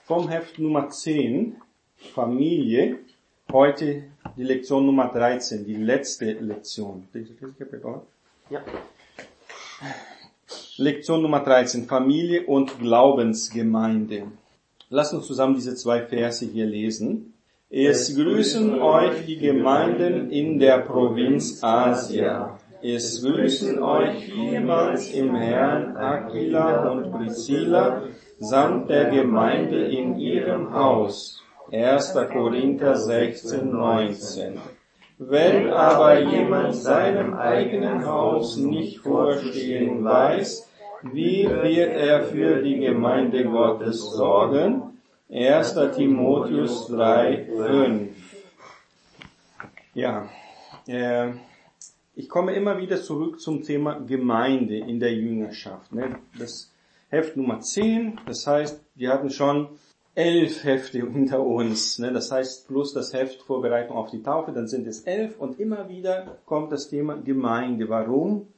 vom Heft Nummer 10, Familie, heute die Lektion Nummer 13, die letzte Lektion. Ja. Lektion Nummer 13, Familie und Glaubensgemeinde. Lasst uns zusammen diese zwei Verse hier lesen. Es grüßen euch die Gemeinden in der Provinz Asia. Es grüßen euch vielmals im Herrn Aquila und Priscilla samt der Gemeinde in ihrem Haus. 1. Korinther 16, 19. Wenn aber jemand seinem eigenen Haus nicht vorstehen weiß, wie wird er für die Gemeinde Gottes sorgen? 1. Timotheus 3, 5. Ja, ich komme immer wieder zurück zum Thema Gemeinde in der Jüngerschaft. Das Heft Nummer 10, das heißt, wir hatten schon 11 Hefte hinter uns. Das heißt, plus das Heft Vorbereitung auf die Taufe, dann sind es 11 und immer wieder kommt das Thema Gemeinde. Warum?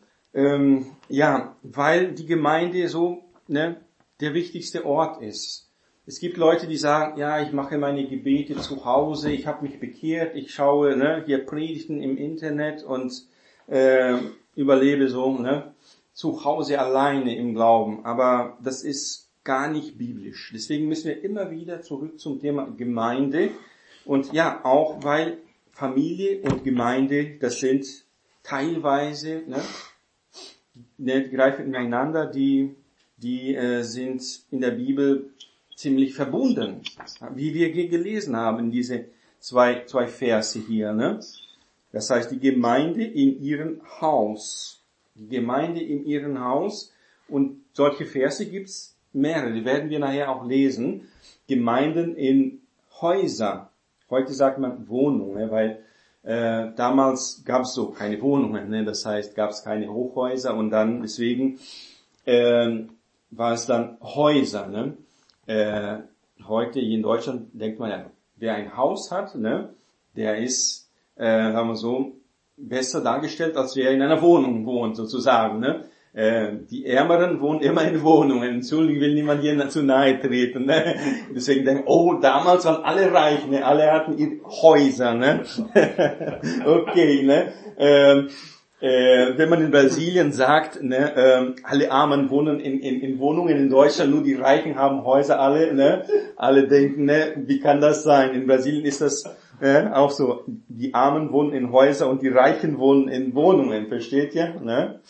Weil die Gemeinde so der wichtigste Ort ist. Es gibt Leute, die sagen, ja, ich mache meine Gebete zu Hause, ich habe mich bekehrt, ich schaue hier Predigten im Internet und überlebe so zu Hause alleine im Glauben. Aber das ist gar nicht biblisch. Deswegen müssen wir immer wieder zurück zum Thema Gemeinde. Und ja, auch weil Familie und Gemeinde, das sind teilweise, die greifen ineinander, die sind in der Bibel ziemlich verbunden, wie wir hier gelesen haben in diese zwei Verse hier. Das heißt, die Gemeinde in ihrem Haus. Die Gemeinde in ihrem Haus. Und solche Verse gibt's mehrere, die werden wir nachher auch lesen. Gemeinden in Häuser. Heute sagt man Wohnungen, weil damals gab's so keine Wohnungen. Das heißt, gab's keine Hochhäuser und dann deswegen war es dann Häuser. Heute hier in Deutschland denkt man ja, wer ein Haus hat, der ist, sagen wir so, besser dargestellt, als wer in einer Wohnung wohnt, sozusagen. Die Ärmeren wohnen immer in Wohnungen. Entschuldigung, will niemand hier zu nahe treten. Deswegen denken, damals waren alle reich, alle hatten ihre Häuser. Okay, wenn man in Brasilien sagt, alle Armen wohnen in Wohnungen, in Deutschland nur die Reichen haben Häuser, alle denken, wie kann das sein? In Brasilien ist das auch so, die Armen wohnen in Häusern und die Reichen wohnen in Wohnungen, versteht ihr?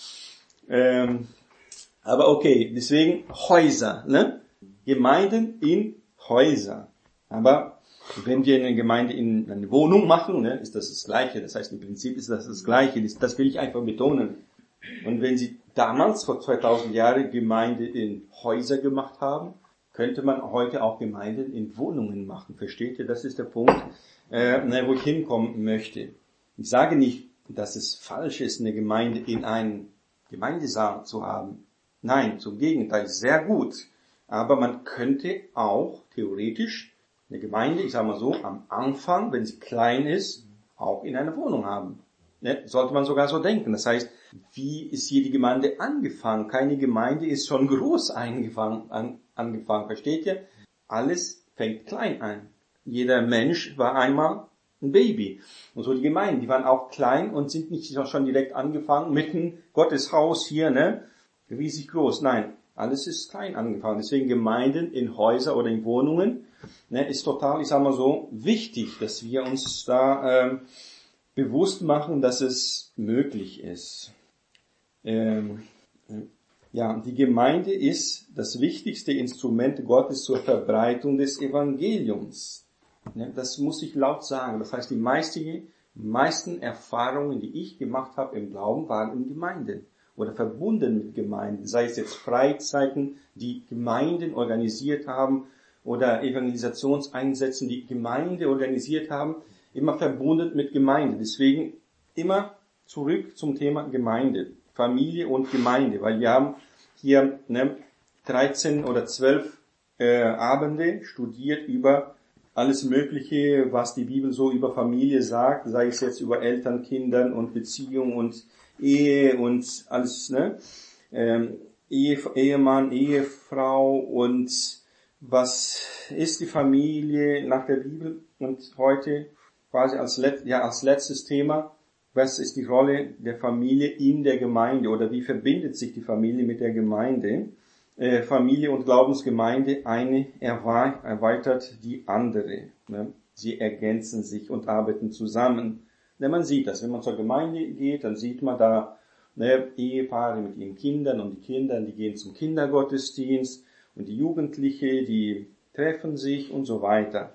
Aber okay, deswegen Häuser, Gemeinden in Häuser. Aber wenn wir eine Gemeinde in eine Wohnung machen, ist das Gleiche. Das heißt, im Prinzip ist das Gleiche. Das will ich einfach betonen. Und wenn Sie damals, vor 2000 Jahren, Gemeinde in Häuser gemacht haben, könnte man heute auch Gemeinden in Wohnungen machen. Versteht ihr? Das ist der Punkt, wo ich hinkommen möchte. Ich sage nicht, dass es falsch ist, eine Gemeinde in einen Gemeindesaal zu haben. Nein, zum Gegenteil, sehr gut. Aber man könnte auch theoretisch eine Gemeinde, ich sage mal so, am Anfang, wenn sie klein ist, auch in einer Wohnung haben. Sollte man sogar so denken. Das heißt, wie ist hier die Gemeinde angefangen? Keine Gemeinde ist schon groß angefangen, versteht ihr? Alles fängt klein an. Jeder Mensch war einmal ein Baby. Und so die Gemeinden, die waren auch klein und sind nicht schon direkt angefangen, mitten Gottes Haus hier, riesig groß. Nein, alles ist klein angefangen. Deswegen Gemeinden in Häuser oder in Wohnungen, ist total, ich sag mal so, wichtig, dass wir uns da bewusst machen, dass es möglich ist. Die Gemeinde ist das wichtigste Instrument Gottes zur Verbreitung des Evangeliums. Das muss ich laut sagen. Das heißt, die meisten Erfahrungen, die ich gemacht habe im Glauben, waren in Gemeinden oder verbunden mit Gemeinden. Sei es jetzt Freizeiten, die Gemeinden organisiert haben oder Evangelisationseinsätzen, die Gemeinde organisiert haben, immer verbunden mit Gemeinde. Deswegen immer zurück zum Thema Gemeinde, Familie und Gemeinde, weil wir haben hier 13 oder 12 Abende studiert über alles Mögliche, was die Bibel so über Familie sagt, sei es jetzt über Eltern, Kindern und Beziehung und Ehe und alles, Ehemann, Ehefrau und was ist die Familie nach der Bibel und heute quasi als letztes Thema, was ist die Rolle der Familie in der Gemeinde oder wie verbindet sich die Familie mit der Gemeinde? Familie und Glaubensgemeinde, eine erweitert die andere. Ne? Sie ergänzen sich und arbeiten zusammen. Ne, man sieht das, wenn man zur Gemeinde geht, dann sieht man da Ehepaare mit ihren Kindern und die Kinder, die gehen zum Kindergottesdienst und die Jugendliche, die treffen sich und so weiter.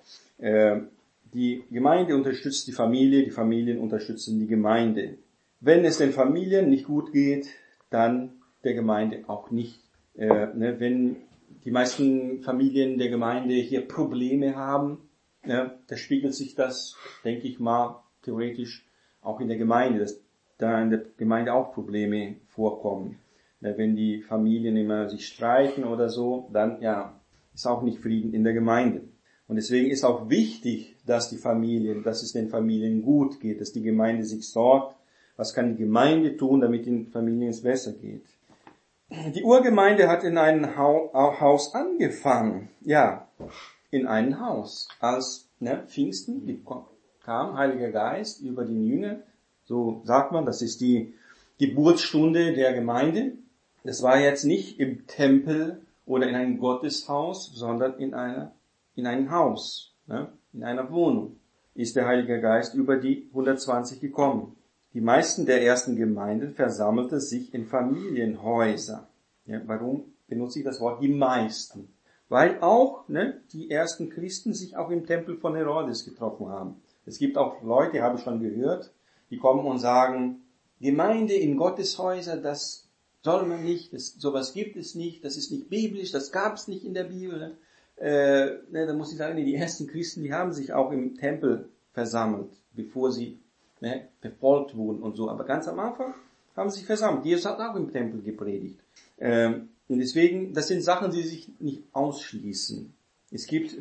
Die Gemeinde unterstützt die Familien unterstützen die Gemeinde. Wenn es den Familien nicht gut geht, dann der Gemeinde auch nicht. Wenn die meisten Familien der Gemeinde hier Probleme haben, da spiegelt sich das, denke ich mal, theoretisch auch in der Gemeinde, dass da in der Gemeinde auch Probleme vorkommen. Wenn die Familien immer sich streiten oder so, dann ist auch nicht Frieden in der Gemeinde. Und deswegen ist auch wichtig, dass es den Familien gut geht, dass die Gemeinde sich sorgt. Was kann die Gemeinde tun, damit den Familien es besser geht? Die Urgemeinde hat in einem Haus angefangen. Ja, in einem Haus. Als Pfingsten kam, Heiliger Geist über den Jünger. So sagt man, das ist die Geburtsstunde der Gemeinde. Das war jetzt nicht im Tempel oder in einem Gotteshaus, sondern in einem Haus, in einer Wohnung ist der Heilige Geist über die 120 gekommen. Die meisten der ersten Gemeinden versammelten sich in Familienhäusern. Ja, warum benutze ich das Wort die meisten? Weil auch die ersten Christen sich auch im Tempel von Herodes getroffen haben. Es gibt auch Leute, habe ich schon gehört, die kommen und sagen, Gemeinde in Gotteshäuser, das soll man nicht, sowas gibt es nicht, das ist nicht biblisch, das gab es nicht in der Bibel. Da muss ich sagen, die ersten Christen, die haben sich auch im Tempel versammelt, bevor sie verfolgt wurden und so. Aber ganz am Anfang haben sie sich versammelt. Jesus hat auch im Tempel gepredigt. Und deswegen, das sind Sachen, die sich nicht ausschließen. Es gibt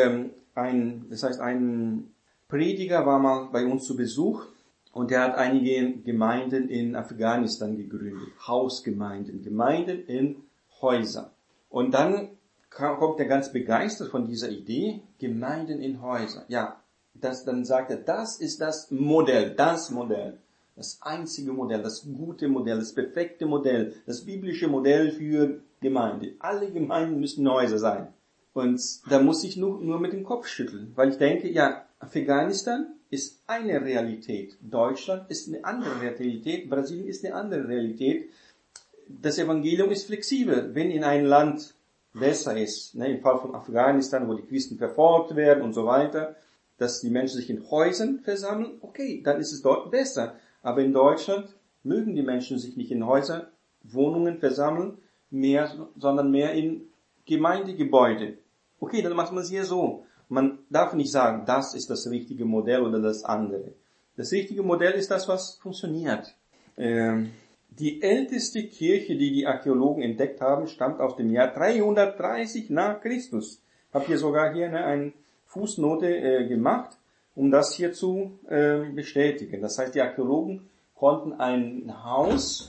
ein Prediger war mal bei uns zu Besuch und der hat einige Gemeinden in Afghanistan gegründet. Hausgemeinden, Gemeinden in Häusern. Und dann kommt er ganz begeistert von dieser Idee, Gemeinden in Häusern. Ja, dann sagt er, das ist das Modell, das einzige Modell, das gute Modell, das perfekte Modell, das biblische Modell für Gemeinde. Alle Gemeinden müssen Häuser sein. Und da muss ich nur mit dem Kopf schütteln, weil ich denke, Afghanistan ist eine Realität, Deutschland ist eine andere Realität, Brasilien ist eine andere Realität. Das Evangelium ist flexibel. Wenn in einem Land besser ist, im Fall von Afghanistan, wo die Christen verfolgt werden und so weiter, dass die Menschen sich in Häusern versammeln, okay, dann ist es dort besser. Aber in Deutschland mögen die Menschen sich nicht in Häuser, Wohnungen versammeln, sondern mehr in Gemeindegebäude. Okay, dann macht man es hier so. Man darf nicht sagen, das ist das richtige Modell oder das andere. Das richtige Modell ist das, was funktioniert. Die älteste Kirche, die Archäologen entdeckt haben, stammt aus dem Jahr 330 nach Christus. Ich habe hier sogar eine Fußnote gemacht, um das hier zu bestätigen. Das heißt, die Archäologen konnten ein Haus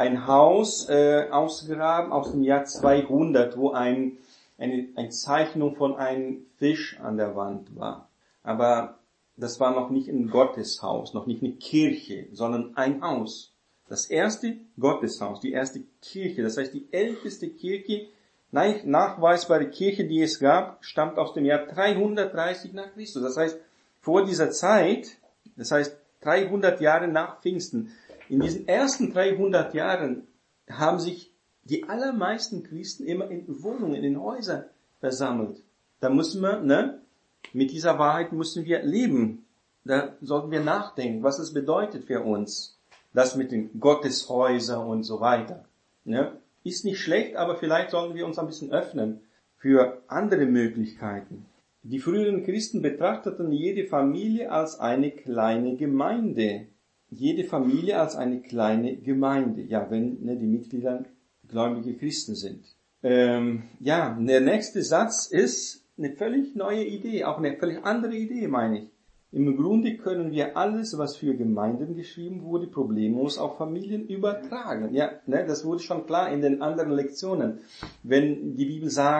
ausgraben aus dem Jahr 200, wo eine Zeichnung von einem Fisch an der Wand war. Aber das war noch nicht ein Gotteshaus, noch nicht eine Kirche, sondern ein Haus. Das erste Gotteshaus, die erste Kirche, das heißt die älteste Kirche, nachweisbare Kirche, die es gab, stammt aus dem Jahr 330 nach Christus. Das heißt, vor dieser Zeit, das heißt 300 Jahre nach Pfingsten, in diesen ersten 300 Jahren haben sich die allermeisten Christen immer in Wohnungen, in Häusern versammelt. Da müssen wir, mit dieser Wahrheit müssen wir leben. Da sollten wir nachdenken, was es bedeutet für uns. Das mit den Gotteshäusern und so weiter. Ist nicht schlecht, aber vielleicht sollten wir uns ein bisschen öffnen für andere Möglichkeiten. Die früheren Christen betrachteten jede Familie als eine kleine Gemeinde. Jede Familie als eine kleine Gemeinde. Ja, wenn die Mitglieder gläubige Christen sind. Der nächste Satz ist eine völlig neue Idee, auch eine völlig andere Idee, meine ich. Im Grunde können wir alles, was für Gemeinden geschrieben wurde, problemlos auf Familien übertragen. Ja, das wurde schon klar in den anderen Lektionen. Wenn die Bibel sagt,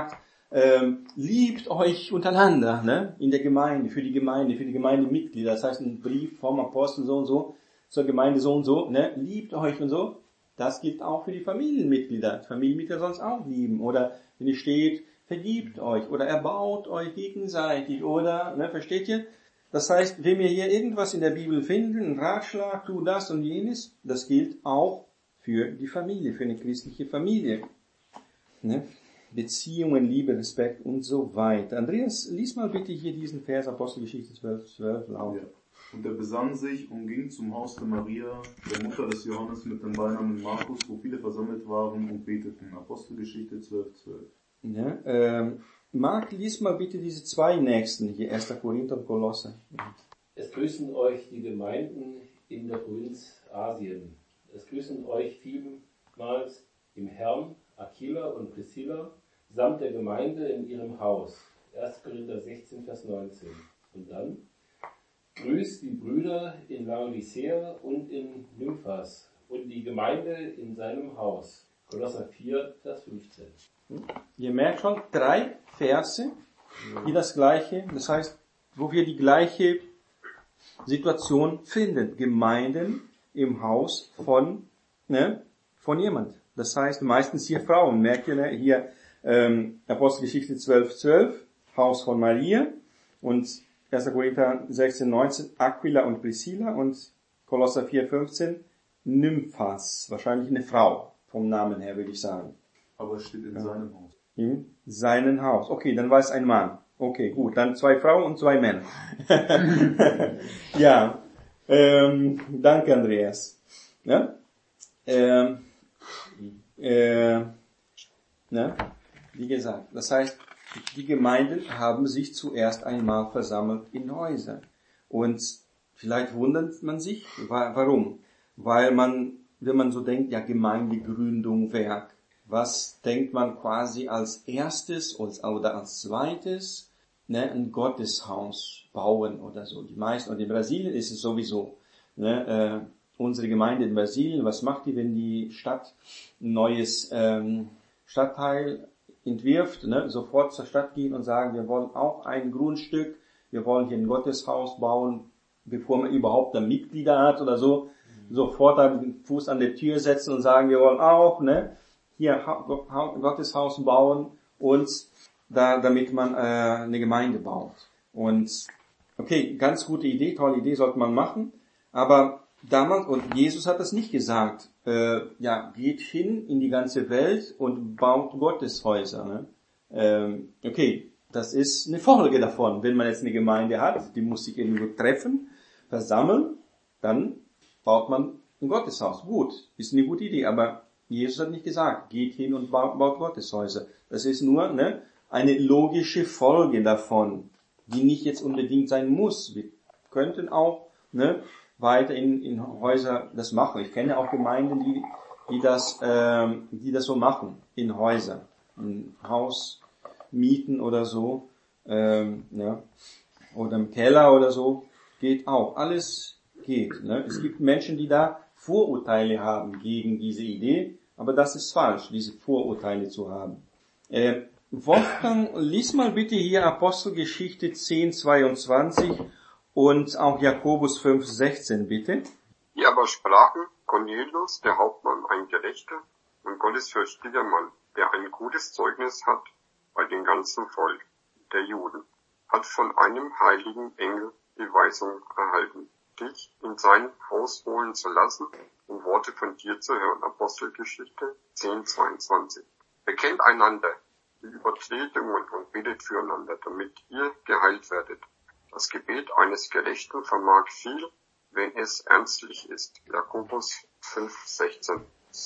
liebt euch untereinander, ne? In der Gemeinde, für die Gemeindemitglieder. Das heißt, ein Brief vom Apostel so und so, zur Gemeinde so und so, ne? Liebt euch und so. Das gilt auch für die Familienmitglieder. Familienmitglieder sollen es auch lieben. Oder wenn es steht, vergibt euch oder erbaut euch gegenseitig oder, ne, versteht ihr? Das heißt, wenn wir hier irgendwas in der Bibel finden, einen Ratschlag, tu das und jenes, das gilt auch für die Familie, für eine christliche Familie. Ne? Beziehungen, Liebe, Respekt und so weiter. Andreas, lies mal bitte hier diesen Vers, Apostelgeschichte 12 laut. Ja. Und er besann sich und ging zum Haus der Maria, der Mutter des Johannes mit dem Beinamen Markus, wo viele versammelt waren und beteten. Apostelgeschichte 12:12. Ja, Marc, lies mal bitte diese zwei nächsten hier, 1. Korinther und Kolosse. Es grüßen euch die Gemeinden in der Provinz Asien. Es grüßen euch vielmals im Herrn Aquila und Priscilla samt der Gemeinde in ihrem Haus. 1. Korinther 16, Vers 19. Und dann grüßt die Brüder in Laodicea und in Nymphas und die Gemeinde in seinem Haus. Kolosser 4, Vers 15. Ihr merkt schon, 3 Verse, die das Gleiche, das heißt, wo wir die gleiche Situation finden. Gemeinden im Haus von jemand. Das heißt, meistens hier Frauen. Merkt ihr, ne? Hier Apostelgeschichte 12:12, Haus von Maria und 1. Korinther 16:19, Aquila und Priscilla und Kolosser 4:15, Nymphas. Wahrscheinlich eine Frau, vom Namen her würde ich sagen. Aber es steht in seinem Haus. In seinem Haus. Okay, dann war es ein Mann. Okay, gut. Dann 2 Frauen und 2 Männer. Ja, danke Andreas. Ja? Wie gesagt, das heißt, die Gemeinden haben sich zuerst einmal versammelt in Häusern. Und vielleicht wundert man sich, warum? Weil man, wenn man so denkt, ja, Gemeindegründung, Werk, was denkt man quasi als erstes oder als zweites? Ne, ein Gotteshaus bauen oder so. Die meisten, und in Brasilien ist es sowieso, ne, unsere Gemeinde in Brasilien, was macht die, wenn die Stadt ein neues Stadtteil entwirft, ne, sofort zur Stadt gehen und sagen, wir wollen auch ein Grundstück, wir wollen hier ein Gotteshaus bauen, bevor man überhaupt da Mitglieder hat oder so, sofort den Fuß an der Tür setzen und sagen, wir wollen auch, ne, hier ein Gotteshaus bauen und damit man eine Gemeinde baut. Und okay, ganz gute Idee, tolle Idee, sollte man machen, aber damals, und Jesus hat das nicht gesagt, geht hin in die ganze Welt und baut Gotteshäuser. Ne? Okay, das ist eine Folge davon. Wenn man jetzt eine Gemeinde hat, die muss sich irgendwo treffen, versammeln, dann baut man ein Gotteshaus. Gut, ist eine gute Idee, aber Jesus hat nicht gesagt, geht hin und baut Gotteshäuser. Das ist nur eine logische Folge davon, die nicht jetzt unbedingt sein muss. Wir könnten auch weiter in Häuser das machen. Ich kenne auch Gemeinden, die das so machen, in Häusern, ein Haus mieten oder so, oder im Keller oder so, geht auch. Alles geht. Ne? Es gibt Menschen, die da Vorurteile haben gegen diese Idee, aber das ist falsch, diese Vorurteile zu haben. Wolfgang, lies mal bitte hier Apostelgeschichte 10:22 und auch Jakobus 5:16, bitte. Die aber sprachen, Cornelius, der Hauptmann, ein Gerechter und gottesfürchtiger Mann, der ein gutes Zeugnis hat bei dem ganzen Volk der Juden, hat von einem heiligen Engel die Weisung erhalten, dich in sein Haus holen zu lassen, um Worte von dir zu hören. Apostelgeschichte 10:22. Bekennt einander die Übertretungen und betet füreinander, damit ihr geheilt werdet. Das Gebet eines Gerechten vermag viel, wenn es ernstlich ist. Jakobus 5:16.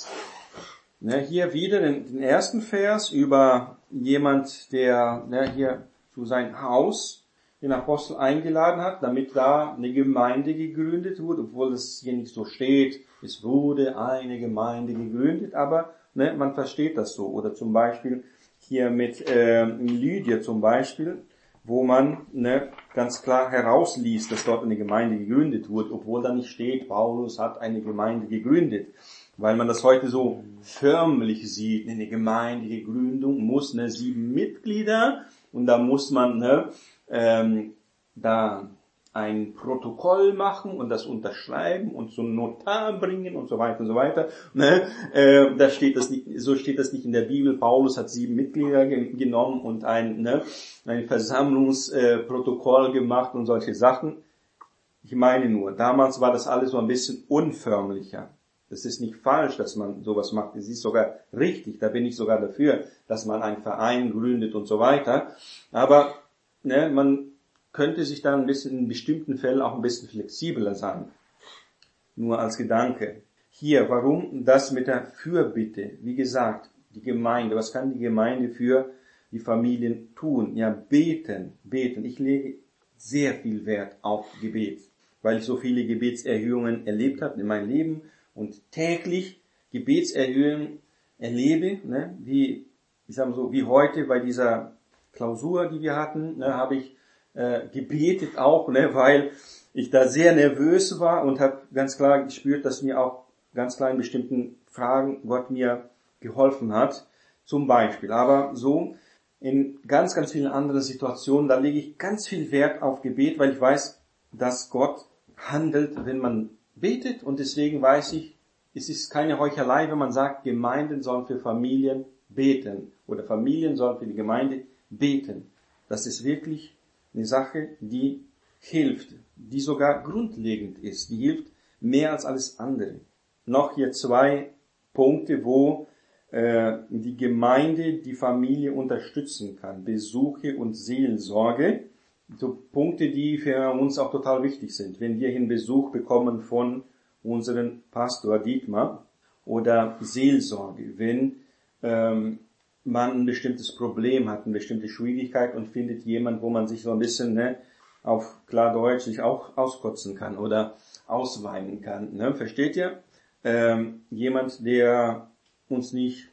Ja, hier wieder den ersten Vers über jemand, der hier zu sein Haus den Apostel eingeladen hat, damit da eine Gemeinde gegründet wurde, obwohl es hier nicht so steht, es wurde eine Gemeinde gegründet, aber man versteht das so. Oder zum Beispiel hier mit Lydia zum Beispiel, wo man ganz klar herausliest, dass dort eine Gemeinde gegründet wurde, obwohl da nicht steht, Paulus hat eine Gemeinde gegründet. weil man das heute so förmlich sieht. Eine Gemeinde, die Gründung muss 7 Mitglieder und da muss man da ein Protokoll machen und das unterschreiben und zum Notar bringen und so weiter und so weiter. Da steht das nicht, so steht das nicht in der Bibel. Paulus hat 7 Mitglieder genommen und ein Versammlungsprotokoll gemacht und solche Sachen. Ich meine nur, damals war das alles so ein bisschen unförmlicher. Das ist nicht falsch, dass man sowas macht. Es ist sogar richtig. Da bin ich sogar dafür, dass man einen Verein gründet und so weiter. Aber man könnte sich dann ein bisschen in bestimmten Fällen auch ein bisschen flexibler sein. Nur als Gedanke. Hier, warum das mit der Fürbitte? Wie gesagt, die Gemeinde. Was kann die Gemeinde für die Familien tun? Ja, beten. Ich lege sehr viel Wert auf Gebet, weil ich so viele Gebetserhöhungen erlebt habe in meinem Leben und täglich Gebetserhöhungen erlebe, wie heute bei dieser Klausur, die wir hatten, habe ich gebetet auch, weil ich da sehr nervös war und habe ganz klar gespürt, dass mir auch ganz klar in bestimmten Fragen Gott mir geholfen hat, zum Beispiel. Aber so in ganz, ganz vielen anderen Situationen, da lege ich ganz viel Wert auf Gebet, weil ich weiß, dass Gott handelt, wenn man betet, und deswegen weiß ich, es ist keine Heuchelei, wenn man sagt, Gemeinden sollen für Familien beten oder Familien sollen für die Gemeinde beten. Das ist wirklich eine Sache, die hilft, die sogar grundlegend ist, die hilft mehr als alles andere. Noch hier 2 Punkte, wo die Gemeinde die Familie unterstützen kann. Besuche und Seelsorge. So Punkte, die für uns auch total wichtig sind. Wenn wir einen Besuch bekommen von unserem Pastor Dietmar oder Seelsorge, wenn man ein bestimmtes Problem hat, eine bestimmte Schwierigkeit und findet jemand, wo man sich so ein bisschen auf klar Deutsch sich auch auskotzen kann oder ausweinen kann. Versteht ihr? Jemand, der uns nicht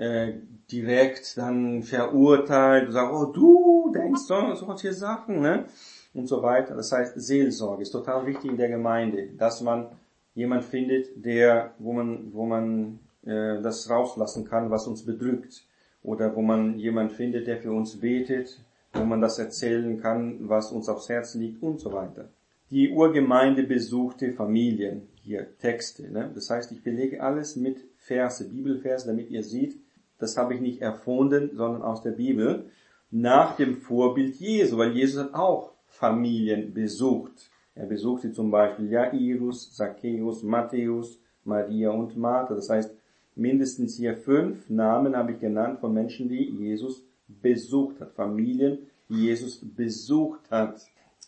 direkt dann verurteilt und sagt, oh, du denkst solche Sachen, und so weiter. Das heißt, Seelsorge ist total wichtig in der Gemeinde, dass man jemand findet, wo man das rauslassen kann, was uns bedrückt. Oder wo man jemand findet, der für uns betet, wo man das erzählen kann, was uns aufs Herz liegt und so weiter. Die Urgemeinde besuchte Familien, hier Texte. Das heißt, ich belege alles mit Verse, Bibelverse, damit ihr seht, das habe ich nicht erfunden, sondern aus der Bibel, nach dem Vorbild Jesu, weil Jesus hat auch Familien besucht. Er besuchte zum Beispiel Jairus, Zacchaeus, Matthäus, Maria und Martha. Das heißt, mindestens hier 5 Namen habe ich genannt von Menschen, die Jesus besucht hat. Familien, die Jesus besucht hat.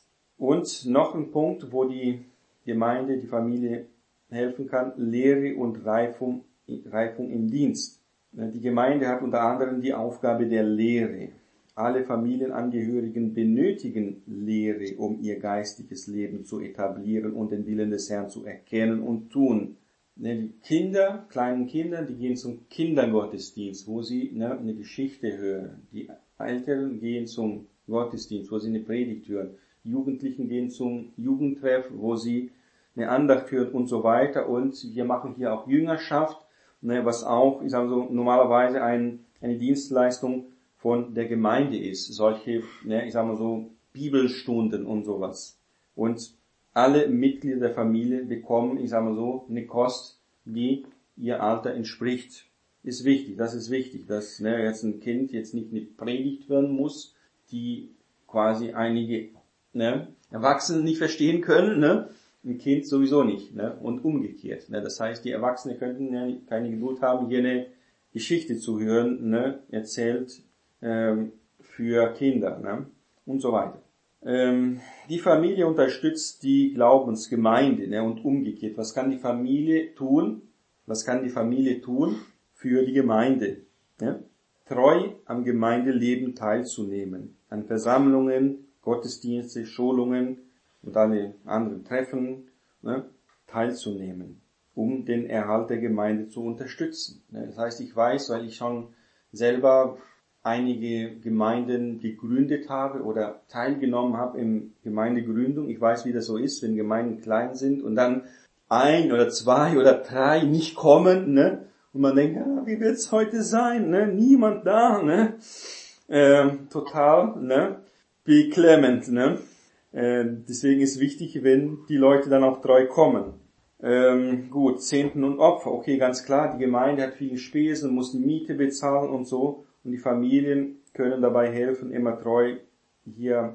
Und noch ein Punkt, wo die Gemeinde, die Familie helfen kann, Lehre und Reifung im Dienst. Die Gemeinde hat unter anderem die Aufgabe der Lehre. Alle Familienangehörigen benötigen Lehre, um ihr geistliches Leben zu etablieren und den Willen des Herrn zu erkennen und tun. Die Kinder, kleinen Kinder, die gehen zum Kindergottesdienst, wo sie eine Geschichte hören. Die Älteren gehen zum Gottesdienst, wo sie eine Predigt hören. Die Jugendlichen gehen zum Jugendtreff, wo sie eine Andacht hören und so weiter. Und wir machen hier auch Jüngerschaft, was auch, normalerweise eine Dienstleistung von der Gemeinde ist. Solche, Bibelstunden und sowas. Und alle Mitglieder der Familie bekommen, eine Kost, die ihr Alter entspricht. Ist wichtig, das ist wichtig, dass jetzt ein Kind jetzt nicht eine Predigt hören muss, die quasi einige Erwachsene nicht verstehen können, ein Kind sowieso nicht, und umgekehrt. Das heißt, die Erwachsenen könnten keine Geduld haben, hier eine Geschichte zu hören, erzählt für Kinder, und so weiter. Die Familie unterstützt die Glaubensgemeinde, und umgekehrt. Was kann die Familie tun? Was kann die Familie tun für die Gemeinde? Treu am Gemeindeleben teilzunehmen, an Versammlungen, Gottesdienste, Schulungen und alle anderen Treffen teilzunehmen, um den Erhalt der Gemeinde zu unterstützen. Das heißt, ich weiß, weil ich schon selber einige Gemeinden gegründet habe oder teilgenommen habe in Gemeindegründung. Ich weiß, wie das so ist, wenn Gemeinden klein sind und dann 1 oder 2 oder 3 nicht kommen, ne? Und man denkt, ja, wie wird's heute sein, ne? Niemand da, ne? Total, ne? Beklemmend, ne? Deswegen ist wichtig, wenn die Leute dann auch treu kommen. Gut, Zehnten und Opfer, okay, ganz klar, die Gemeinde hat viele Spesen, muss die Miete bezahlen und so, und die Familien können dabei helfen, immer treu hier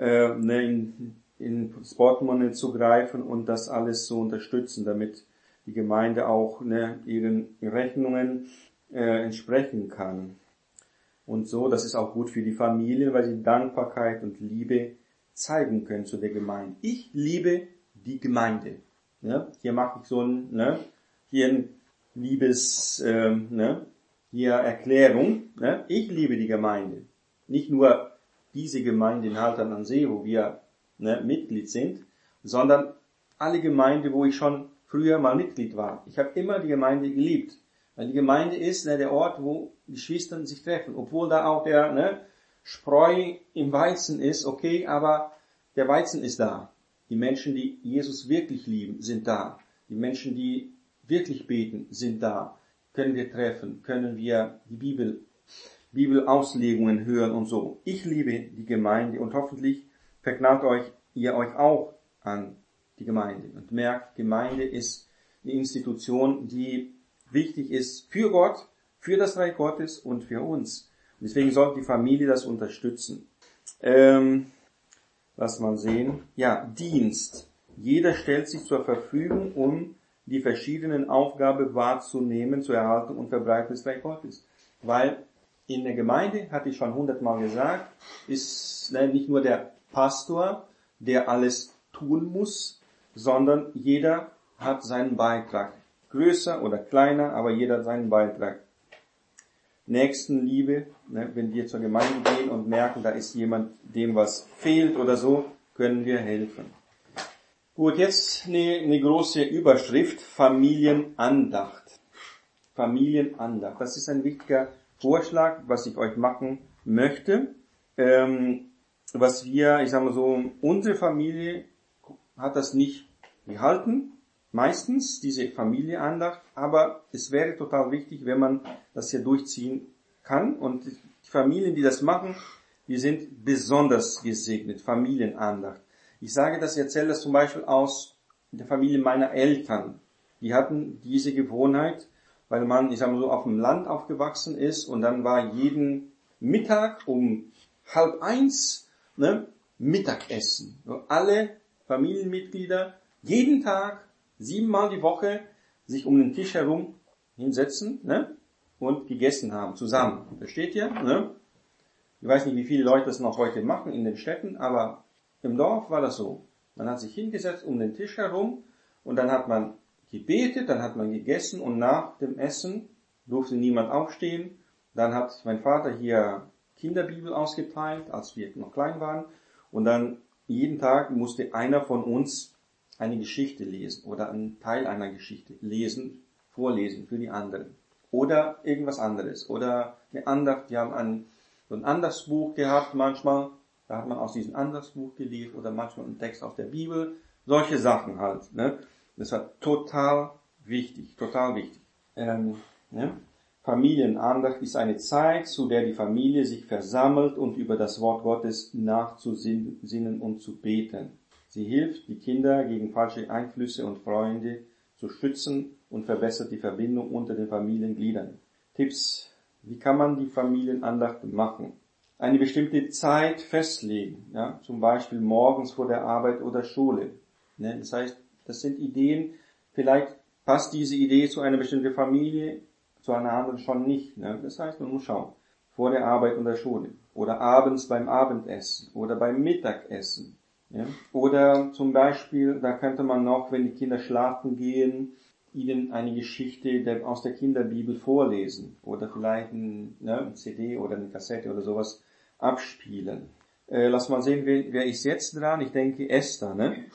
in das Portemonnaie zu greifen und das alles zu unterstützen, damit die Gemeinde auch ihren Rechnungen entsprechen kann. Und so, das ist auch gut für die Familien, weil sie Dankbarkeit und Liebe zeigen können zu der Gemeinde. Ich liebe die Gemeinde. Ja, hier mache ich so ein Liebes, hier Erklärung. Ne? Ich liebe die Gemeinde. Nicht nur diese Gemeinde in Haltern an See, wo wir Mitglied sind, sondern alle Gemeinden, wo ich schon früher mal Mitglied war. Ich habe immer die Gemeinde geliebt. Weil die Gemeinde ist der Ort, wo die Schwestern sich treffen. Obwohl da auch der Spreu im Weizen ist, okay, aber der Weizen ist da. Die Menschen, die Jesus wirklich lieben, sind da. Die Menschen, die wirklich beten, sind da. Können wir treffen, können wir die Bibelauslegungen hören und so. Ich liebe die Gemeinde und hoffentlich verknallt ihr euch auch an die Gemeinde und merkt, Gemeinde ist eine Institution, die wichtig ist für Gott, für das Reich Gottes und für uns. Und deswegen sollte die Familie das unterstützen. Lass mal sehen. Ja, Dienst. Jeder stellt sich zur Verfügung, um die verschiedenen Aufgaben wahrzunehmen, zur Erhaltung und Verbreitung des Reich Gottes. Weil in der Gemeinde, hatte ich schon 100-mal gesagt, ist nicht nur der Pastor, der alles tun muss, sondern jeder hat seinen Beitrag. Größer oder kleiner, aber jeder hat seinen Beitrag. Nächstenliebe, wenn wir zur Gemeinde gehen und merken, da ist jemand, dem was fehlt oder so, können wir helfen. Gut, jetzt eine große Überschrift, Familienandacht. Familienandacht, das ist ein wichtiger Vorschlag, was ich euch machen möchte. Was wir, ich sage mal so, unsere Familie hat das nicht gehalten, meistens, diese Familienandacht, aber es wäre total wichtig, wenn man das hier durchziehen kann. Und die Familien, die das machen, die sind besonders gesegnet, Familienandacht. Ich erzähle das zum Beispiel aus der Familie meiner Eltern. Die hatten diese Gewohnheit, weil man, ich sag mal so, auf dem Land aufgewachsen ist und dann war jeden Mittag um 12:30 Mittagessen. Alle Familienmitglieder jeden Tag 7-mal die Woche sich um den Tisch herum hinsetzen und gegessen haben, zusammen. Versteht ihr? Ich weiß nicht, wie viele Leute das noch heute machen in den Städten, aber im Dorf war das so. Man hat sich hingesetzt um den Tisch herum und dann hat man gebetet, dann hat man gegessen und nach dem Essen durfte niemand aufstehen. Dann hat mein Vater hier Kinderbibel ausgeteilt, als wir noch klein waren. Und dann jeden Tag musste einer von uns eine Geschichte lesen oder einen Teil einer Geschichte vorlesen für die anderen. Oder irgendwas anderes. Oder eine Andacht, die haben so ein Andachtsbuch gehabt manchmal. Da hat man aus diesem Andachtsbuch gelesen oder manchmal einen Text aus der Bibel. Solche Sachen halt. Das war total wichtig, total wichtig. Familienandacht ist eine Zeit, zu der die Familie sich versammelt und über das Wort Gottes nachzusinnen und zu beten. Sie hilft, die Kinder gegen falsche Einflüsse und Freunde zu schützen und verbessert die Verbindung unter den Familiengliedern. Tipps: Wie kann man die Familienandacht machen? Eine bestimmte Zeit festlegen, zum Beispiel morgens vor der Arbeit oder Schule. Das heißt, das sind Ideen, vielleicht passt diese Idee zu einer bestimmten Familie, zu einer anderen schon nicht. Das heißt, man muss schauen, vor der Arbeit und der Schule oder abends beim Abendessen oder beim Mittagessen. Oder zum Beispiel, da könnte man noch, wenn die Kinder schlafen gehen, ihnen eine Geschichte aus der Kinderbibel vorlesen oder vielleicht eine CD oder eine Kassette oder sowas abspielen. Lass mal sehen, wer ist jetzt dran? Ich denke Esther,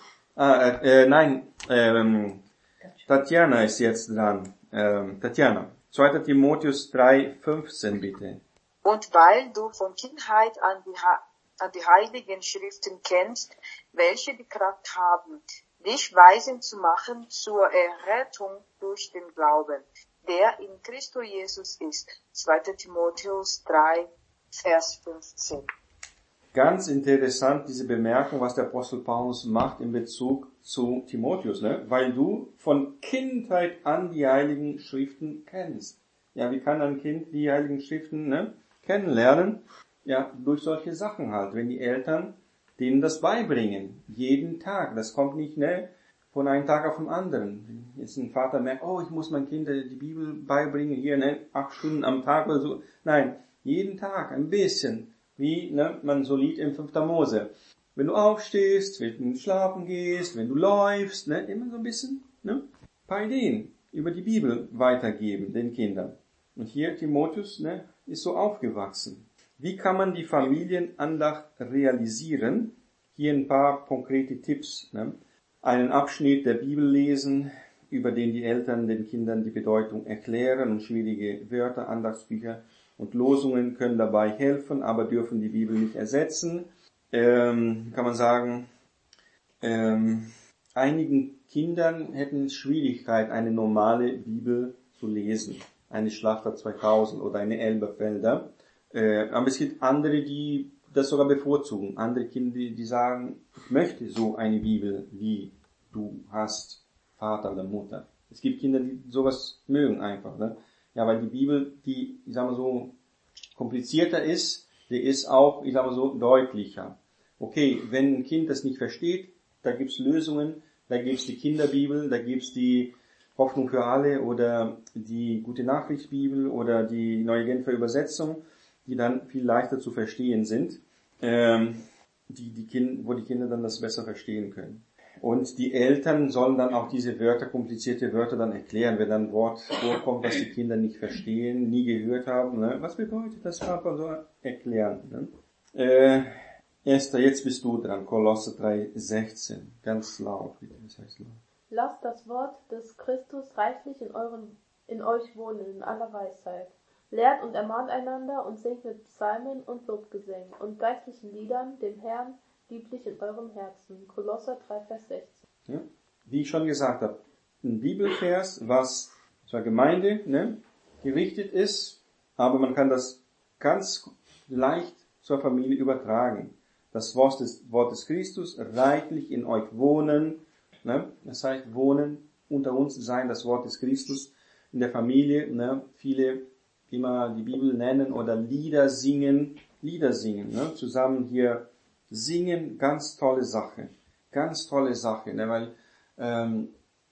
Tatjana ist jetzt dran. Tatjana, 2. Timotheus 3,15 bitte. Und weil du von Kindheit an die Heiligen Schriften kennst, welche die Kraft haben, dich weisen zu machen zur Errettung durch den Glauben, der in Christo Jesus ist. 2. Timotheus 3, Vers 15. Ganz interessant, diese Bemerkung, was der Apostel Paulus macht in Bezug zu Timotheus, ne? Weil du von Kindheit an die Heiligen Schriften kennst. Ja, wie kann ein Kind die Heiligen Schriften, ne, kennenlernen? Ja, durch solche Sachen halt, wenn die Eltern denen das beibringen. Jeden Tag. Das kommt nicht, ne, von einem Tag auf den anderen. Wenn jetzt ein Vater merkt, oh, ich muss meinen Kindern die Bibel beibringen, hier, ne, 8 Stunden am Tag oder so. Nein, jeden Tag, ein bisschen. Wie, ne, man so liest im 5. Mose. Wenn du aufstehst, wenn du schlafen gehst, wenn du läufst, ne, immer so ein bisschen, ne, ein paar Ideen über die Bibel weitergeben den Kindern. Und hier Timotheus, ne, ist so aufgewachsen. Wie kann man die Familienandacht realisieren? Hier ein paar konkrete Tipps, ne. Einen Abschnitt der Bibel lesen, über den die Eltern den Kindern die Bedeutung erklären und schwierige Wörter, Andachtsbücher und Losungen können dabei helfen, aber dürfen die Bibel nicht ersetzen. Kann man sagen, einigen Kindern hätten Schwierigkeit, eine normale Bibel zu lesen. Eine Schlachter 2000 oder eine Elberfelder. Aber es gibt andere, die das sogar bevorzugen. Andere Kinder, die sagen, ich möchte so eine Bibel, wie du hast, Vater oder Mutter. Es gibt Kinder, die sowas mögen einfach, ne? Ja, weil die Bibel, die, ich sag mal so, komplizierter ist, die ist auch, ich sag mal so, deutlicher. Okay, wenn ein Kind das nicht versteht, da gibt's Lösungen, da gibt's die Kinderbibel, da gibt's die Hoffnung für alle oder die Gute Nachricht Bibel oder die Neue Genfer Übersetzung, die dann viel leichter zu verstehen sind, wo die Kinder dann das besser verstehen können. Und die Eltern sollen dann auch diese Wörter, komplizierte Wörter dann erklären, wenn dann ein Wort vorkommt, was die Kinder nicht verstehen, nie gehört haben. Ne? Was bedeutet das, Papa? So erklären. Ne? Esther, jetzt bist du dran. Kolosser 3,16. Ganz laut, bitte. Das heißt laut. Lasst das Wort des Christus reichlich in euch wohnen, in aller Weisheit. Lehrt und ermahnt einander und singt mit Psalmen und Lobgesängen und geistlichen Liedern dem Herrn lieblich in eurem Herzen. Kolosser 3, Vers 16. Ja, wie ich schon gesagt habe, ein Bibelvers, was zur Gemeinde, ne, gerichtet ist, aber man kann das ganz leicht zur Familie übertragen. Das Wort des Christus reichlich in euch wohnen, ne, das heißt wohnen, unter uns sein, das Wort des Christus in der Familie, ne, viele immer die Bibel nennen oder Lieder singen, ne, zusammen hier singen, ganz tolle Sache, ne, weil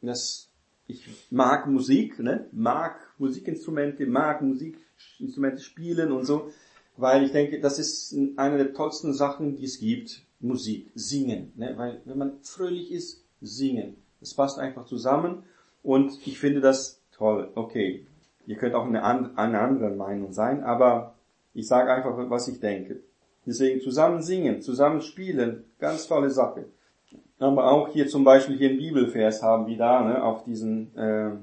ich mag Musik, ne, mag Musikinstrumente, mag Musikinstrumente spielen und so, weil ich denke, das ist eine der tollsten Sachen, die es gibt, Musik, singen, ne, weil wenn man fröhlich ist, singen, das passt einfach zusammen und ich finde das toll. Okay, ihr könnt auch eine andere Meinung sein, aber ich sage einfach, was ich denke. Deswegen zusammen singen, zusammen spielen, ganz tolle Sache. Aber auch hier zum Beispiel hier ein Bibelvers haben wir da, ne, auf diesen,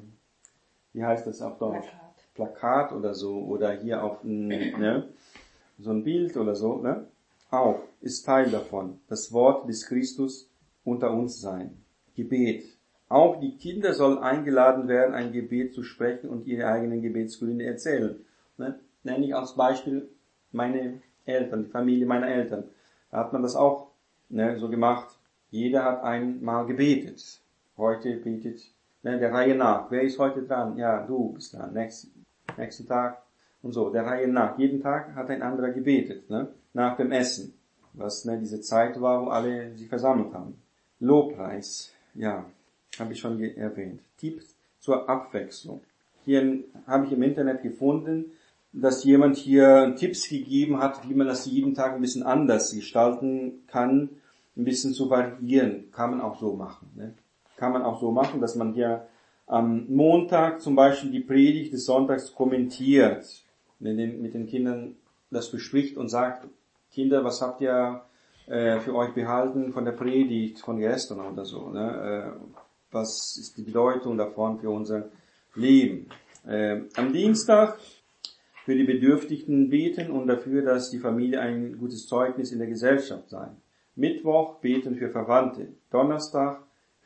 wie heißt das auf Deutsch? Plakat oder so, oder hier auf ne, so ein Bild oder so, ne? Auch ist Teil davon. Das Wort des Christus unter uns sein. Gebet. Auch die Kinder sollen eingeladen werden, ein Gebet zu sprechen und ihre eigenen Gebetsgründe erzählen. Ne? Nenne ich als Beispiel meine Eltern, die Familie meiner Eltern. Da hat man das auch, ne, so gemacht. Jeder hat einmal gebetet. Heute betet, ne, der Reihe nach. Wer ist heute dran? Ja, du bist dran. Nächsten Tag und so. Der Reihe nach. Jeden Tag hat ein anderer gebetet, ne, nach dem Essen. Was, ne, diese Zeit war, wo alle sich versammelt haben. Lobpreis. Ja, habe ich schon erwähnt. Tipps zur Abwechslung. Hier habe ich im Internet gefunden, dass jemand hier Tipps gegeben hat, wie man das jeden Tag ein bisschen anders gestalten kann, ein bisschen zu variieren. Kann man auch so machen. Ne? Kann man auch so machen, dass man hier am Montag zum Beispiel die Predigt des Sonntags kommentiert, mit den Kindern das bespricht und sagt, Kinder, was habt ihr für euch behalten von der Predigt von gestern oder so? Ne? Was ist die Bedeutung davon für unser Leben? Am Dienstag für die Bedürftigen beten und dafür, dass die Familie ein gutes Zeugnis in der Gesellschaft sei. Mittwoch beten für Verwandte. Donnerstag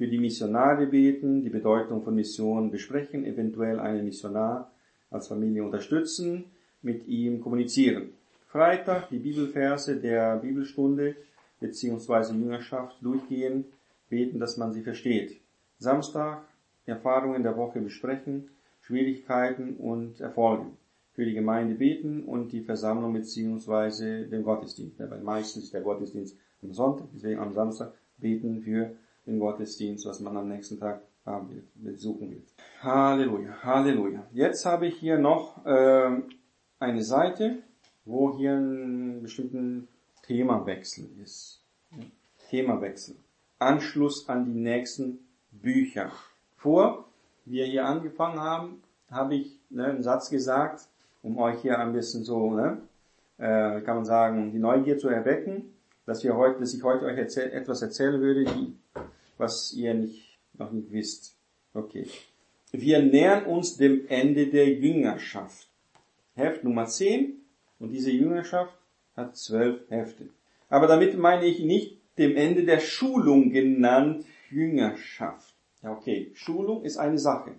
für die Missionare beten, die Bedeutung von Mission besprechen, eventuell einen Missionar als Familie unterstützen, mit ihm kommunizieren. Freitag die Bibelverse der Bibelstunde bzw. Jüngerschaft durchgehen, beten, dass man sie versteht. Samstag Erfahrungen der Woche besprechen, Schwierigkeiten und Erfolge. Für die Gemeinde beten und die Versammlung bzw. den Gottesdienst. Weil meistens ist der Gottesdienst am Sonntag, deswegen am Samstag beten für den Gottesdienst, was man am nächsten Tag haben wird, besuchen wird. Halleluja, Halleluja. Jetzt habe ich hier noch eine Seite, wo hier ein bestimmten Themawechsel ist. Themawechsel. Anschluss an die nächsten Bücher. Bevor wir hier angefangen haben, habe ich einen Satz gesagt, um euch hier ein bisschen so, kann man sagen, die Neugier zu erwecken, dass ich heute euch etwas erzählen würde, was ihr noch nicht wisst. Okay. Wir nähern uns dem Ende der Jüngerschaft. Heft Nummer 10. Und diese Jüngerschaft hat 12 Hefte. Aber damit meine ich nicht dem Ende der Schulung genannt Jüngerschaft. Ja, okay. Schulung ist eine Sache.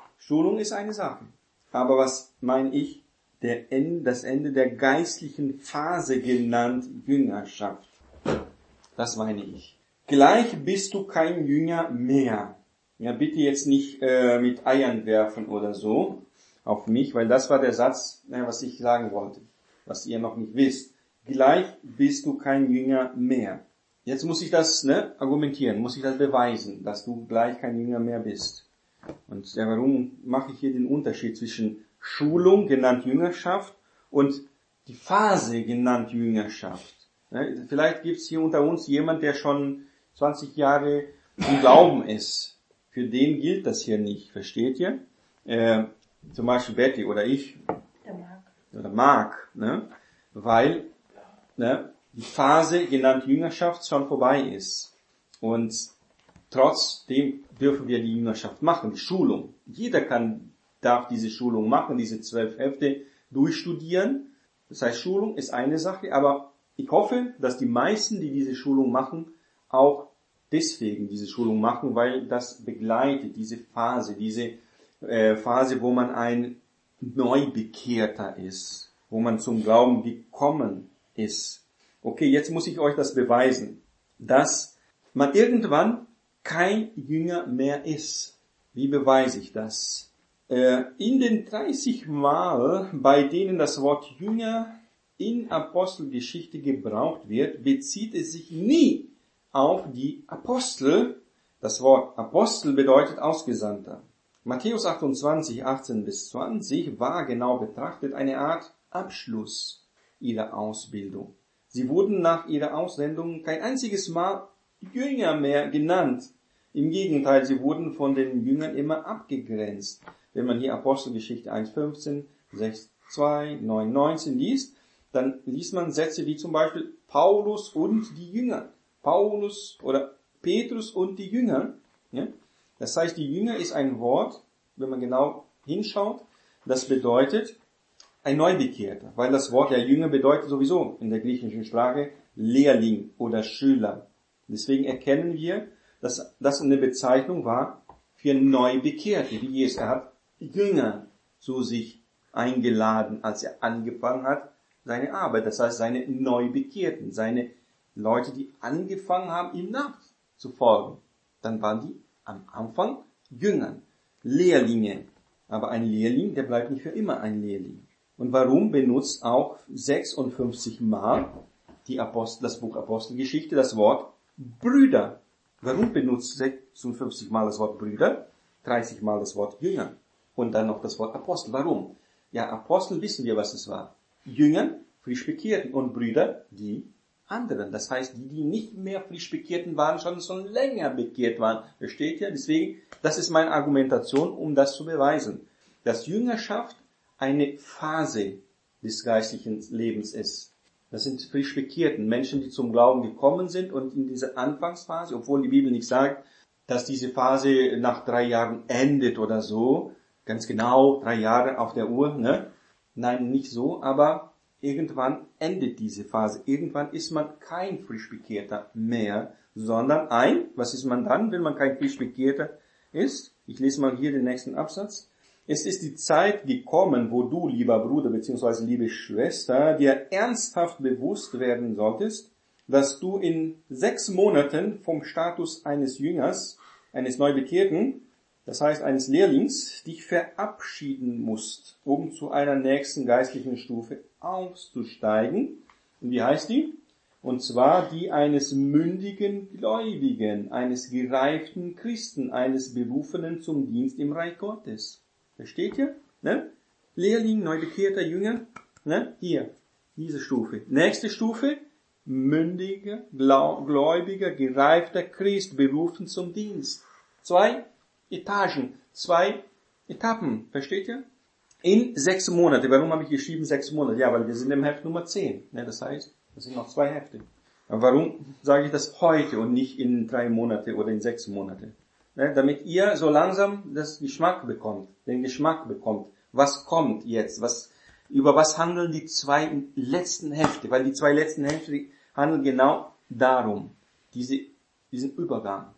Aber was meine ich? Das Ende der geistlichen Phase genannt Jüngerschaft. Das meine ich. Gleich bist du kein Jünger mehr. Ja, bitte jetzt nicht mit Eiern werfen oder so auf mich, weil das war der Satz, was ich sagen wollte, was ihr noch nicht wisst. Gleich bist du kein Jünger mehr. Jetzt muss ich das argumentieren, muss ich das beweisen, dass du gleich kein Jünger mehr bist. Und warum mache ich hier den Unterschied zwischen Schulung, genannt Jüngerschaft, und die Phase, genannt Jüngerschaft? Vielleicht gibt es hier unter uns jemand, der schon 20 Jahre im Glauben ist. Für den gilt das hier nicht, versteht ihr? Zum Beispiel Betty oder ich. Oder Mark. Weil die Phase, genannt Jüngerschaft, schon vorbei ist. Und trotzdem dürfen wir die Jüngerschaft machen, die Schulung. Jeder darf diese Schulung machen, diese 12 Hefte durchstudieren. Das heißt, Schulung ist eine Sache, aber ich hoffe, dass die meisten, die diese Schulung machen, auch deswegen diese Schulung machen, weil das begleitet diese Phase, wo man ein Neubekehrter ist, wo man zum Glauben gekommen ist. Okay, jetzt muss ich euch das beweisen, dass man irgendwann kein Jünger mehr ist. Wie beweise ich das? In den 30 Mal, bei denen das Wort Jünger in Apostelgeschichte gebraucht wird, bezieht es sich nie auf die Apostel. Das Wort Apostel bedeutet Ausgesandter. Matthäus 28, 18 bis 20 war genau betrachtet eine Art Abschluss ihrer Ausbildung. Sie wurden nach ihrer Aussendung kein einziges Mal Jünger mehr genannt. Im Gegenteil, sie wurden von den Jüngern immer abgegrenzt. Wenn man hier Apostelgeschichte 1,15, 6,2, 9,19 liest, dann liest man Sätze wie zum Beispiel Paulus und die Jünger. Paulus oder Petrus und die Jünger. Ja? Das heißt, die Jünger ist ein Wort, wenn man genau hinschaut, das bedeutet ein Neubekehrter, weil das Wort der Jünger bedeutet sowieso in der griechischen Sprache Lehrling oder Schüler. Deswegen erkennen wir, dass das eine Bezeichnung war für Neubekehrte, wie Jesus. Er hat Jünger zu sich eingeladen, als er angefangen hat, seine Arbeit. Das heißt, seine Neubekehrten, seine Leute, die angefangen haben, ihm nachzufolgen. Dann waren die am Anfang Jünger, Lehrlinge. Aber ein Lehrling, der bleibt nicht für immer ein Lehrling. Und warum benutzt auch 56 Mal das Buch Apostelgeschichte das Wort Brüder? Warum benutzt 56 Mal das Wort Brüder, 30 Mal das Wort Jünger und dann noch das Wort Apostel? Warum? Ja, Apostel wissen wir, was es war. Jünger, frisch Bekehrten, und Brüder, die anderen. Das heißt, die nicht mehr frisch Bekehrten waren, schon länger bekehrt waren. Versteht ihr? Deswegen, das ist meine Argumentation, um das zu beweisen. Dass Jüngerschaft eine Phase des geistlichen Lebens ist. Das sind frisch Bekehrten, Menschen, die zum Glauben gekommen sind, und in dieser Anfangsphase, obwohl die Bibel nicht sagt, dass diese Phase nach 3 Jahren endet oder so, ganz genau 3 Jahre auf der Uhr, ne? Nein, nicht so, aber irgendwann endet diese Phase. Irgendwann ist man kein Frischbekehrter mehr, sondern was ist man dann, wenn man kein Frischbekehrter ist? Ich lese mal hier den nächsten Absatz. Es ist die Zeit gekommen, wo du, lieber Bruder bzw. liebe Schwester, dir ernsthaft bewusst werden solltest, dass du in 6 Monaten vom Status eines Jüngers, eines Neubekehrten, das heißt eines Lehrlings, dich verabschieden musst, um zu einer nächsten geistlichen Stufe aufzusteigen. Und wie heißt die? Und zwar die eines mündigen Gläubigen, eines gereiften Christen, eines Berufenen zum Dienst im Reich Gottes. Versteht ihr? Ne? Lehrling, Neubekehrter, Jünger. Ne? Hier, diese Stufe. Nächste Stufe, mündiger, gläubiger, gereifter Christ, berufen zum Dienst. 2 Etagen, 2 Etappen. Versteht ihr? In 6 Monate. Warum habe ich geschrieben 6 Monate? Ja, weil wir sind im Heft Nummer 10. Ne? Das heißt, das sind noch 2 Hefte. Aber warum sage ich das heute und nicht in 3 Monate oder in 6 Monate? Ne? Damit ihr so langsam den Geschmack bekommt. Was kommt jetzt? Über was handeln die 2 letzten Hefte? Weil die 2 letzten Hefte handeln genau darum. Diesen Übergang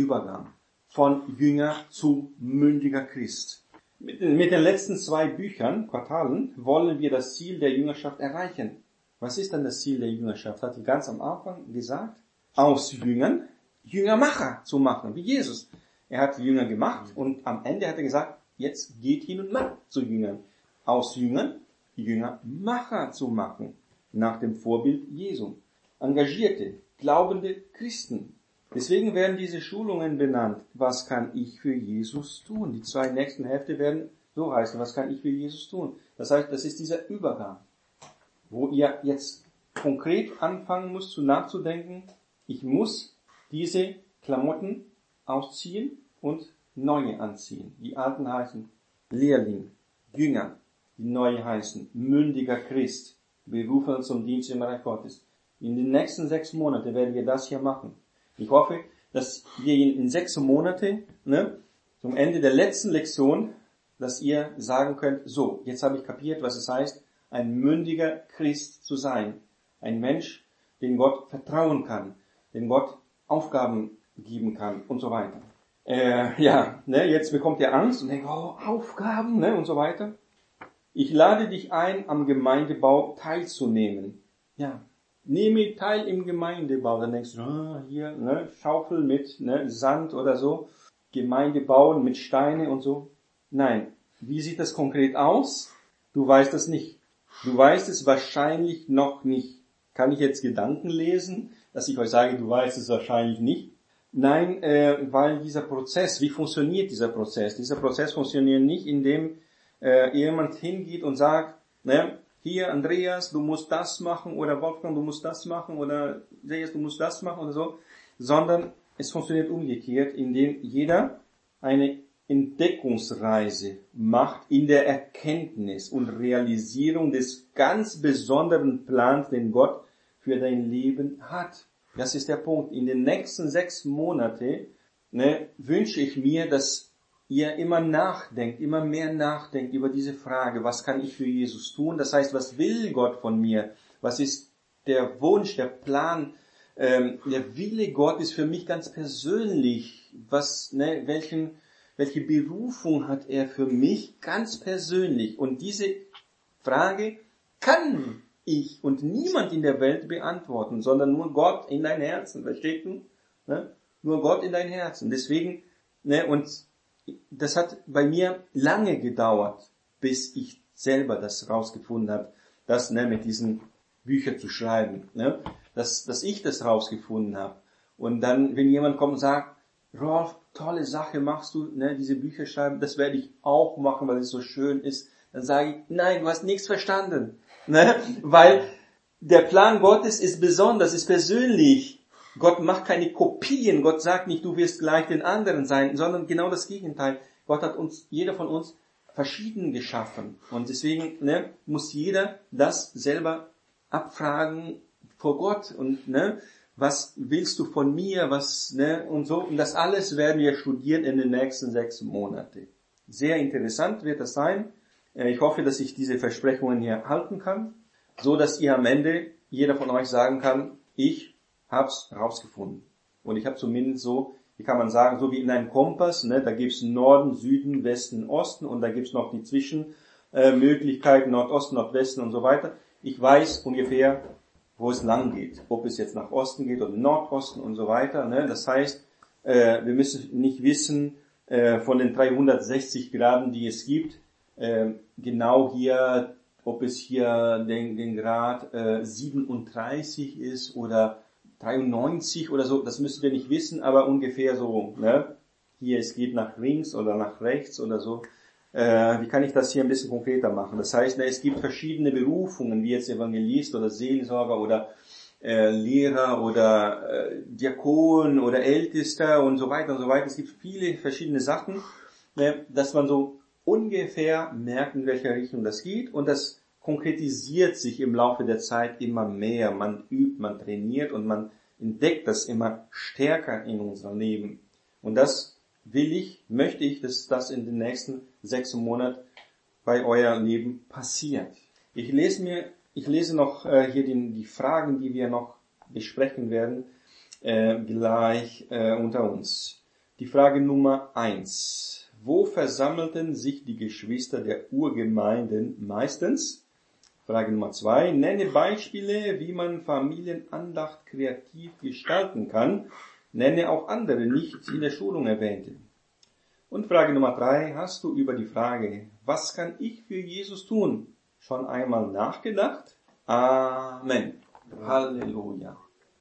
von Jünger zu mündiger Christ. Mit den letzten 2 Büchern, Quartalen, wollen wir das Ziel der Jüngerschaft erreichen. Was ist dann das Ziel der Jüngerschaft? Hat die ganz am Anfang gesagt, aus Jüngern Jüngermacher zu machen, wie Jesus. Er hat Jünger gemacht und am Ende hat er gesagt, jetzt geht hin und macht zu Jüngern. Aus Jüngern Jüngermacher zu machen, nach dem Vorbild Jesu. Engagierte, glaubende Christen. Deswegen werden diese Schulungen benannt. Was kann ich für Jesus tun? Die 2 nächsten Hefte werden so heißen. Was kann ich für Jesus tun? Das heißt, das ist dieser Übergang, wo ihr jetzt konkret anfangen müsst, nachzudenken. Ich muss diese Klamotten ausziehen und neue anziehen. Die alten heißen Lehrling, Jünger. Die neue heißen mündiger Christ, berufen zum Dienst im Reich Gottes. In den nächsten 6 Monaten werden wir das hier machen. Ich hoffe, dass wir in 6 Monate, zum Ende der letzten Lektion, dass ihr sagen könnt, so, jetzt habe ich kapiert, was es heißt, ein mündiger Christ zu sein. Ein Mensch, den Gott vertrauen kann, den Gott Aufgaben geben kann und so weiter. Jetzt bekommt ihr Angst und denkt, Aufgaben, und so weiter. Ich lade dich ein, am Gemeindebau teilzunehmen. Ja, nehme teil im Gemeindebau. Dann denkst du, hier, Schaufel mit Sand oder so. Gemeinde bauen mit Steine und so. Nein. Wie sieht das konkret aus? Du weißt es nicht. Du weißt es wahrscheinlich noch nicht. Kann ich jetzt Gedanken lesen, dass ich euch sage, du weißt es wahrscheinlich nicht? Nein, weil dieser Prozess, wie funktioniert dieser Prozess? Dieser Prozess funktioniert nicht, indem jemand hingeht und sagt, hier Andreas, du musst das machen, oder Wolfgang, du musst das machen, oder Andreas, du musst das machen, oder so, sondern es funktioniert umgekehrt, indem jeder eine Entdeckungsreise macht in der Erkenntnis und Realisierung des ganz besonderen Plans, den Gott für dein Leben hat. Das ist der Punkt. In den nächsten 6 Monaten wünsche ich mir, dass ihr immer mehr nachdenkt über diese Frage, was kann ich für Jesus tun? Das heißt, was will Gott von mir? Was ist der Wunsch, der Plan, der Wille Gottes für mich ganz persönlich? Welche Berufung hat er für mich ganz persönlich? Und diese Frage kann ich und niemand in der Welt beantworten, sondern nur Gott in dein Herzen. Versteht du? Nur Gott in dein Herzen. Deswegen, und das hat bei mir lange gedauert, bis ich selber das rausgefunden habe, das mit diesen Büchern zu schreiben, dass ich das rausgefunden habe. Und dann, wenn jemand kommt und sagt, Rolf, tolle Sache machst du, diese Bücher schreiben, das werde ich auch machen, weil es so schön ist, dann sage ich, nein, du hast nichts verstanden, weil der Plan Gottes ist besonders, ist persönlich. Gott macht keine Kopien. Gott sagt nicht, du wirst gleich den anderen sein, sondern genau das Gegenteil. Gott hat jeder von uns verschieden geschaffen. Und deswegen muss jeder das selber abfragen vor Gott. Und was willst du von mir? Und so. Und das alles werden wir studieren in den nächsten 6 Monaten. Sehr interessant wird das sein. Ich hoffe, dass ich diese Versprechungen hier halten kann. so dass ihr am Ende, jeder von euch sagen kann, ich hab's rausgefunden. Und ich habe zumindest so, wie kann man sagen, so wie in einem Kompass, ne, da gibt's Norden, Süden, Westen, Osten und da gibt's noch die Zwischenmöglichkeiten, Nordosten, Nordwesten und so weiter. Ich weiß ungefähr, wo es lang geht. Ob es jetzt nach Osten geht oder Nordosten und so weiter. Ne? Das heißt, wir müssen nicht wissen, von den 360 Graden, die es gibt, genau hier, ob es hier den Grad 37 ist oder 93 oder so, das müssen wir nicht wissen, aber ungefähr so, ne? Hier, es geht nach links oder nach rechts oder so. Wie kann ich das hier ein bisschen konkreter machen? Das heißt, es gibt verschiedene Berufungen, wie jetzt Evangelist oder Seelsorger oder Lehrer oder Diakon oder Ältester und so weiter und so weiter. Es gibt viele verschiedene Sachen, dass man so ungefähr merkt, in welche Richtung das geht, und das konkretisiert sich im Laufe der Zeit immer mehr. Man übt, man trainiert und man entdeckt das immer stärker in unserem Leben. Und das möchte ich, dass das in den nächsten 6 Monaten bei eurem Leben passiert. Ich lese noch hier die Fragen, die wir noch besprechen werden, gleich unter uns. Die Frage Nummer 1. Wo versammelten sich die Geschwister der Urgemeinden meistens? Frage Nummer 2. Nenne Beispiele, wie man Familienandacht kreativ gestalten kann. Nenne auch andere nicht in der Schulung erwähnte. Und Frage Nummer 3. Hast du über die Frage, was kann ich für Jesus tun, schon einmal nachgedacht? Amen. Halleluja.